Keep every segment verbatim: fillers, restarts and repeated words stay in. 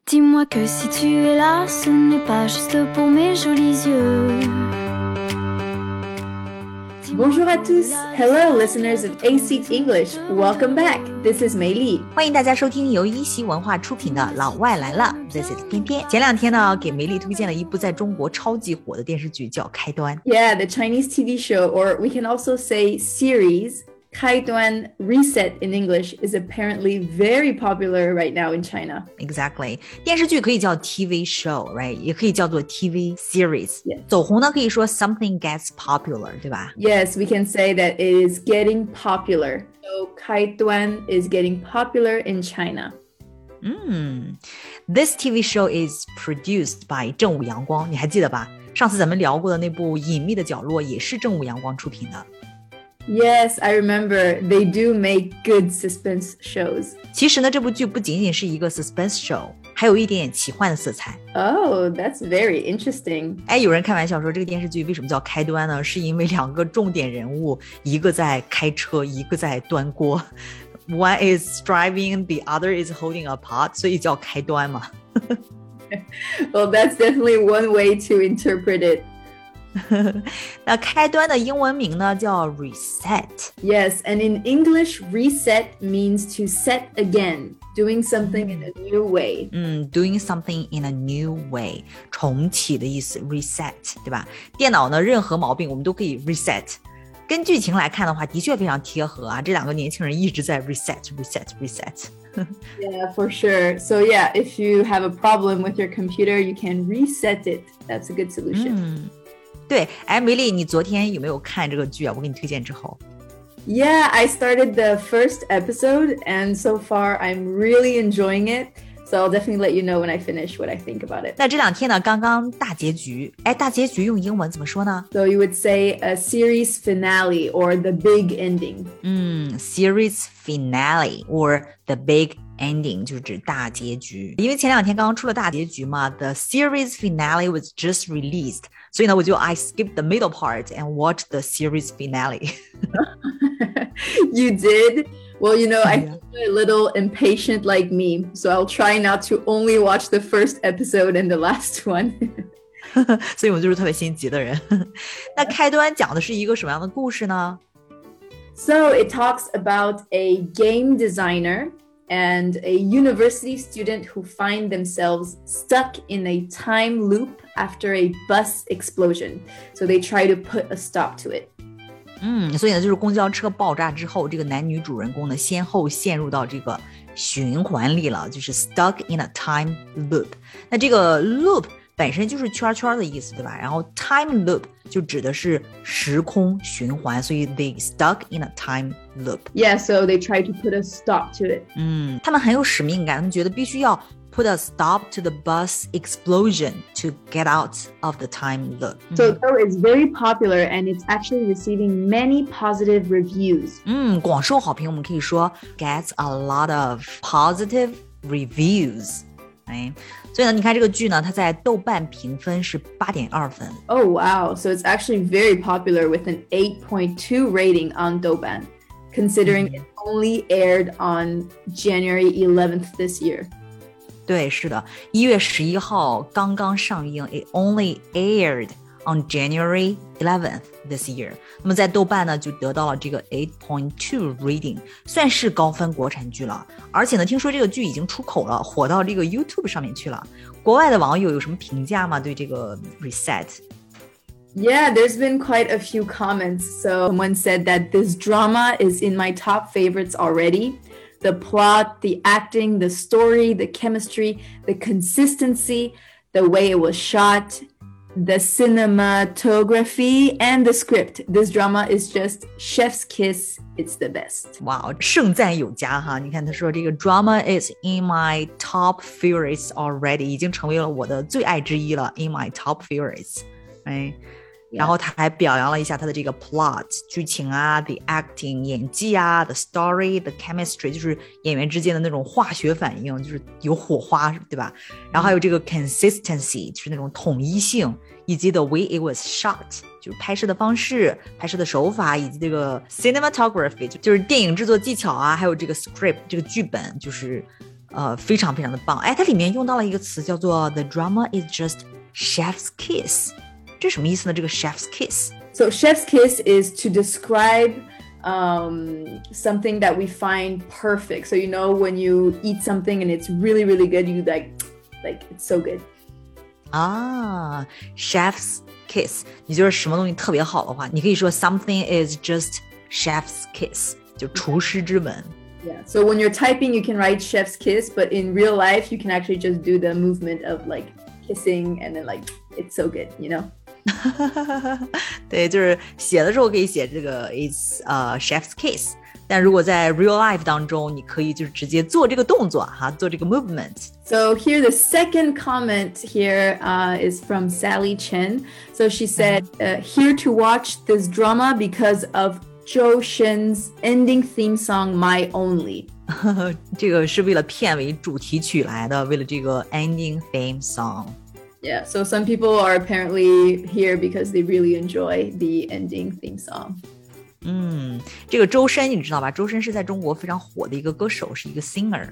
Dis-moi que si tu es là, ce n'est pas juste pour mes jolis yeux. Bonjour à tous. Hello, listeners of A C English. Welcome back. This is Mei Li. 欢迎大家收听由一席文化出品的《老外来了》。This is 偏偏。前两天呢，给梅丽推荐了一部在中国超级火的电视剧，叫《开端》。 Yeah, the Chinese T V show, or we can also say series, 开端 Reset in English, is apparently very popular right now in China. Exactly. 电视剧可以叫 T V show, right? 也可以叫做 T V series. Yes. 走红呢可以说 something gets popular, 对吧？ Yes, we can say that it is getting popular. So 开端 is getting popular in China. Mm. This T V show is produced by 正午阳光，你还记得吧？上次咱们聊过的那部《隐秘的角落》也是正午阳光出品的。 Yes, I remember. They do make good suspense shows. 其实呢，这部剧不仅仅是一个 suspense show， 还有一点点奇幻的色彩。 Oh, that's very interesting. 哎，有人开玩笑说这个电视剧为什么叫开端呢？是因为两个重点人物，一个在开车，一个在端锅。One is driving, the other is holding a pot， 所以叫开端嘛。 Well, that's definitely one way to interpret it. 那开端的英文名呢叫 reset. Yes, and in English, reset means to set again, doing something in a new way. 嗯 doing something in a new way， 重启的意思 reset， 对吧？电脑呢任何毛病我们都可以 reset。跟剧情来看的话，的确非常贴合啊，这两个年轻人一直在 reset reset reset。 Yeah, for sure. So yeah, if you have a problem with your computer, you can reset it. That's a good solution. 嗯对，哎，梅丽，你昨天有没有看这个剧啊？我给你推荐之后。 Yeah, I started the first episode, and so far I'm really enjoying it. So I'll definitely let you know when I finish what I think about it. 那这两天呢，刚刚大结局，哎，大结局用英文怎么说呢？ So you would say a series finale or the big ending. 嗯 series finale or the big ending 就是指大结局。因为前两天刚刚出了大结局嘛 the series finale was just released， 所以呢我就 I skipped the middle part and watched the series finale. You did? Well, you know, I think you're a little impatient like me, so I'll try not to only watch the first episode and the last one. 所以我就是特别心急的人。那开端讲的是一个什么样的故事呢？ So it talks about a game designer and a university student who find themselves stuck in a time loop after a bus explosion. So they try to put a stop to it. 嗯，所以呢，就是公交车爆炸之后，这个男女主人公呢，先后陷入到这个循环里了，就是 stuck in a time loop。那这个 loop 本身就是圈圈的意思，对吧？然后 time loop 就指的是时空循环，所以 they stuck in a time loop。 Yeah, so they try to put a stop to it. 嗯，他们很有使命感，他们觉得必须要put a stop to the bus explosion to get out of the time loop. So though it's very popular and it's actually receiving many positive reviews. 嗯，广受好评，我们可以说 gets a lot of positive reviews. 哎，所以呢，你看这个剧呢，它在豆瓣评分是八点二分。 Oh, wow. So it's actually very popular with an eight point two rating on Douban, considering it only aired on January eleventh this year. 对，是的，一月十一号刚刚上映 ，It only aired on January eleventh this year。那么在豆瓣呢，就得到了这个 eight point two rating， 算是高分国产剧了。而且呢，听说这个剧已经出口了，火到这个 YouTube 上面去了。国外的网友有什么评价吗？对这个 Reset？ Yeah, there's been quite a few comments. So someone said that this drama is in my top favorites already.The plot, the acting, the story, the chemistry, the consistency, the way it was shot, the cinematography, and the script. This drama is just chef's kiss. It's the best. 哇，盛赞有加哈！你看他说这个 drama is in my top favorites already， 已经成为了我的最爱之一了 ，in my top favorites， 哎。然后他还表扬了一下他的这个 plot 剧情啊 the acting 演技啊 the story the chemistry 就是演员之间的那种化学反应，就是有火花，对吧？然后还有这个 consistency 就是那种统一性，以及 the way it was shot 就是拍摄的方式，拍摄的手法，以及这个 cinematography 就是电影制作技巧啊，还有这个 script 这个剧本就是呃，非常非常的棒。哎，它里面用到了一个词叫做 The drama is just chef's kiss， 这什么意思呢？这个 chef's kiss。So chef's kiss is to describe um, something that we find perfect. So you know when you eat something and it's really really good, you like like it's so good. 啊 chef's kiss， 你就是什么东西特别好的话，你可以说 something is just chef's kiss， 就厨师之吻。 Yeah, so when you're typing, you can write chef's kiss, but in real life, you can actually just do the movement of like kissing and then like, it's so good, you know? 对，就是写的时候可以写这个 is uh, chef's kiss， 但如果在 real life 当中，你可以就是直接做这个动作哈，做这个 movement。 So here, the second comment here uh, is from Sally Chen. So she said, uh, here to watch this drama because of Zhou Shen's ending theme song My Only. 这个是为了片尾主题曲来的，为了这个 ending theme song. Yeah, so some people are apparently here because they really enjoy the ending theme song. 嗯，这个周深你知道吧？周深是在中国非常火的一个歌手，是一个 singer.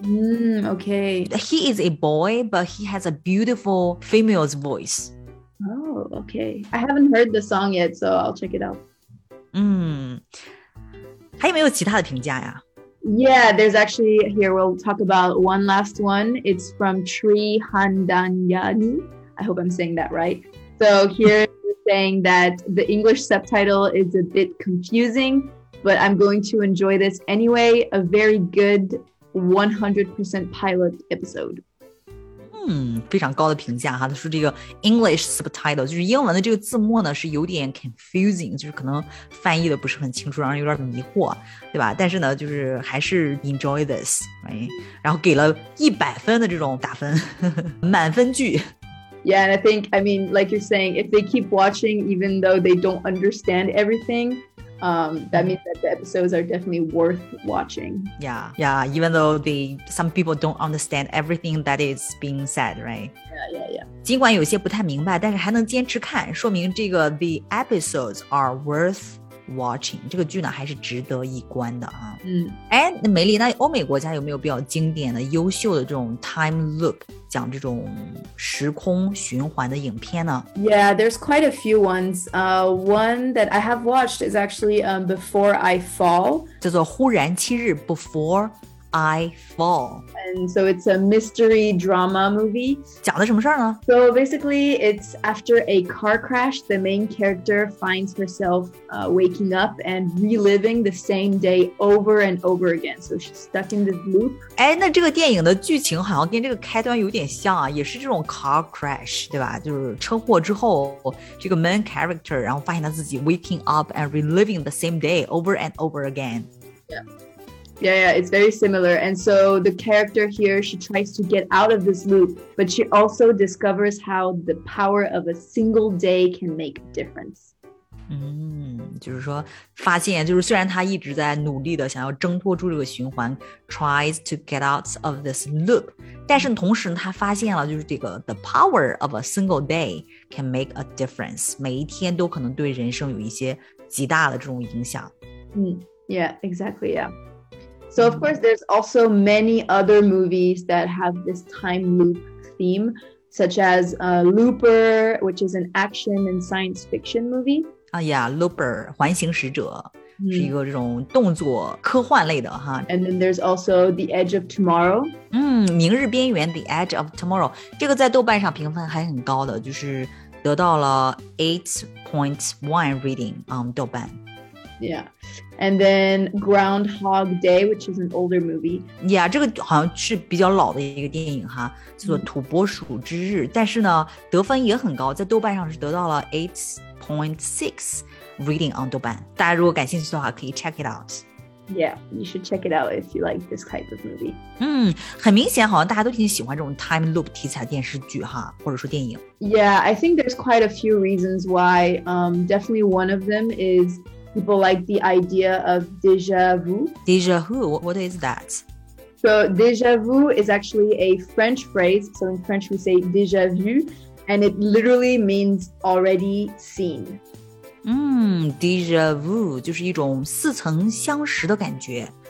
Mm, okay. He is a boy, but he has a beautiful female's voice. Oh, okay. I haven't heard the song yet, so I'll check it out. 嗯，还有没有其他的评价呀？ Yeah, there's actually, here we'll talk about one last one. It's from Tri Handanyani. I hope I'm saying that right. So here it's saying that the English subtitle is a bit confusing, but I'm going to enjoy this anyway. A very good one hundred percent pilot episode. 嗯，非常高的评价哈。他说这个 English subtitle 就是英文的这个字幕呢是有点 confusing， 就是可能翻译的不是很清楚，让人有点迷惑，对吧？但是呢，就是还是 enjoy this， right? 然后给了一百分的这种打分，满分剧。 Yeah, and I think, I mean, like you're saying, if they keep watching, even though they don't understand everything, um, that means that the episodes are definitely worth watching. Yeah, yeah, even though they, some people don't understand everything that is being said, right? Yeah, yeah, yeah. 尽管有些不太明白，但是还能坚持看，说明这个 the episodes are worth watching， 这个剧呢还是值得一观的啊。 嗯， 哎，那梅丽，那欧美国家有没有比较经典的、优秀的这种 time loop， 讲这种时空循环的影片呢？ Yeah, there's quite a few ones. Uh, one that I have watched is actually um, Before I Fall. 叫做忽然七日 Before I Fall. And so it's a mystery drama movie. 讲的什么事儿呢？ So basically, it's after a car crash, the main character finds herself uh, waking up and reliving the same day over and over again. So she's stuck in this loop. 哎，那这个电影的剧情好像跟这个开端有点像啊，也是这种 car crash， 对吧？就是车祸之后，这个 main character 然后发现他自己 waking up and reliving the same day over and over again. Yeah. Yeah, yeah, it's very similar. And so the character here, she tries to get out of this loop, but she also discovers how the power of a single day can make a difference. 嗯，就是说发现就是虽然他一直在努力的想要挣脱出这个循环 tries to get out of this loop， 但是同时他发现了就是这个 the power of a single day can make a difference， 每一天都可能对人生有一些极大的这种影响。 Mm, yeah, exactly, yeah. So, of course, there's also many other movies that have this time loop theme, such as uh, Looper, which is an action and science fiction movie. 啊呀 Looper 环形使者、嗯、是一个这种动作科幻类的哈。 And then there's also The Edge of Tomorrow. 嗯，明日边缘 The Edge of Tomorrow 这个在豆瓣上评分还很高的，就是得到了 eight point one rating on 豆瓣。 Yeah. And then Groundhog Day, which is an older movie. Yeah, 这个好像是比较老的一个电影哈，叫做土拨鼠之日，但是呢得分也很高，在豆瓣上是得到了 eight point six rating on 豆瓣。大家如果感兴趣的话可以 check it out. Yeah, you should check it out if you like this type of movie. 嗯，很明显好像大家都挺喜欢这种 time loop 题材电视剧哈，或者说电影。 Yeah, I think there's quite a few reasons why. Um, definitely one of them is people like the idea of déjà vu. Déjà vu, what is that? So déjà vu is actually a French phrase. So in French we say déjà vu, and it literally means already seen. 嗯 déjà vu 就是一种似曾相识的感觉，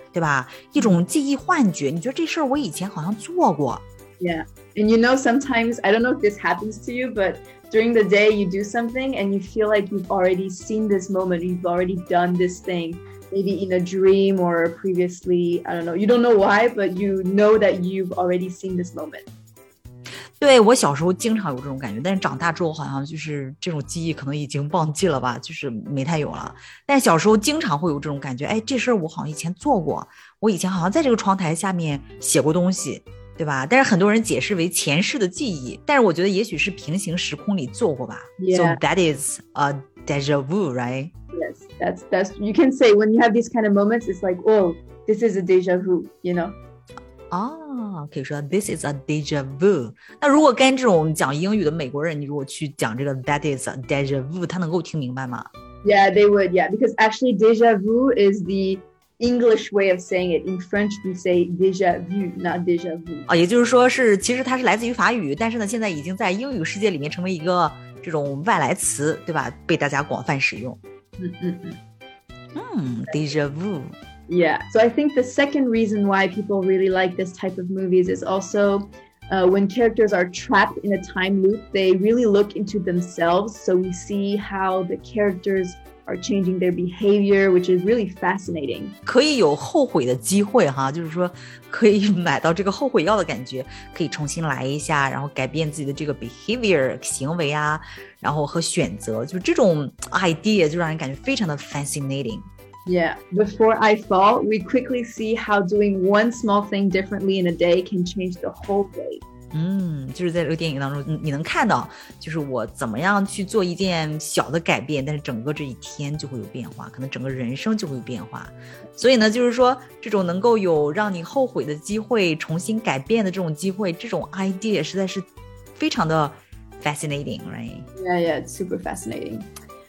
对吧？一种记忆幻觉，你觉得这事儿我以前好像做过。 Yeah, and you know, sometimes, I don't know if this happens to you, but during the day you do something and you feel like you've already seen this moment, you've already done this thing, maybe in a dream or previously, I don't know, you don't know why, but you know that you've already seen this moment. 对，我小时候经常有这种感觉，但是长大之后好像就是这种记忆可能已经忘记了吧，就是没太有了。但小时候经常会有这种感觉，哎，这事儿我好像以前做过，我以前好像在这个窗台下面写过东西，对吧？但是很多人解释为前世的记忆，但是我觉得也许是平行时空里做过吧。 Yeah. So that is a déjà vu, right? Yes, that's, that's, you can say when you have these kind of moments, it's like, oh, this is a déjà vu, you know? 哦，可以说 this is a déjà vu。那如果跟这种讲英语的美国人，你如果去讲这个 that is a déjà vu， 他能够听明白吗？ Yeah, they would, yeah, because actually déjà vu is the English way of saying it. In French, we say déjà vu, not déjà vu. 啊，也就是说是，其实它是来自于法语，但是呢，现在已经在英语世界里面成为一个这种外来词，对吧？被大家广泛使用。 嗯嗯嗯。 嗯 déjà vu。Yeah, so I think the second reason why people really like this type of movies is also uh, when characters are trapped in a time loop, they really look into themselves. So we see how the characters are changing their behavior, which is really fascinating. 可以有后悔的机会哈，就是说可以买到这个后悔药的感觉，可以重新来一下，然后改变自己的这个 behavior 行为啊，然后和选择，就是这种 idea 就让人感觉非常的 fascinating。Yeah, before I Fall, we quickly see how doing one small thing differently in a day can change the whole day. 嗯，就是在这个电影当中，你能看到，就是我怎么样去做一件小的改变，但是整个这一天就会有变化，可能整个人生就会有变化。所以呢，就是说这种能够有让你后悔的机会，重新改变的这种机会，这种 idea 实在是非常的 fascinating, right? Yeah, yeah, it's super fascinating.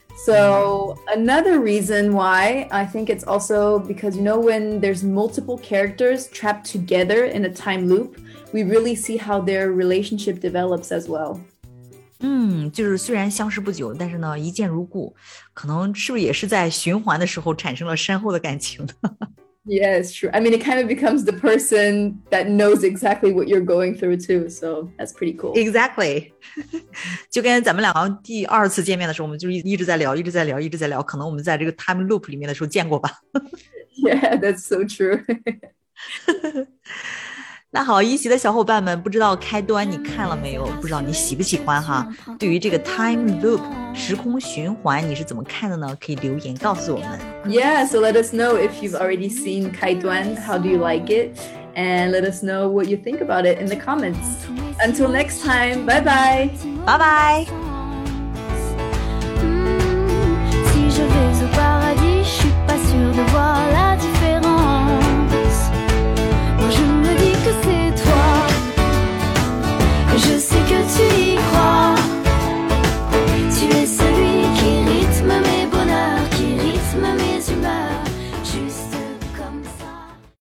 So another reason why I think it's also because, you know, when there's multiple characters trapped together in a time loop, we really see how their relationship develops as well. 嗯，就是虽然相识不久，但是呢，一见如故，可能是不是也是在循环的时候产生了深厚的感情呢？ Yeah, it's true. I mean, it kind of becomes the person that knows exactly what you're going through too. So that's pretty cool. Exactly. 就跟咱们两个第二次见面的时候，我们就一直在聊，一直在聊，一直在聊。可能我们在这个 time loop 里面的时候见过吧。 Yeah, that's so true. 那好，一席的小伙伴们，不知道开端你看了没有？不知道你喜不喜欢哈？对于这个 time loop 时空循环，你是怎么看的呢？可以留言告诉我们。 Yeah, so let us know if you've already seen 开端. How do you like it? And let us know what you think about it in the comments. Until next time, bye bye. Bye bye.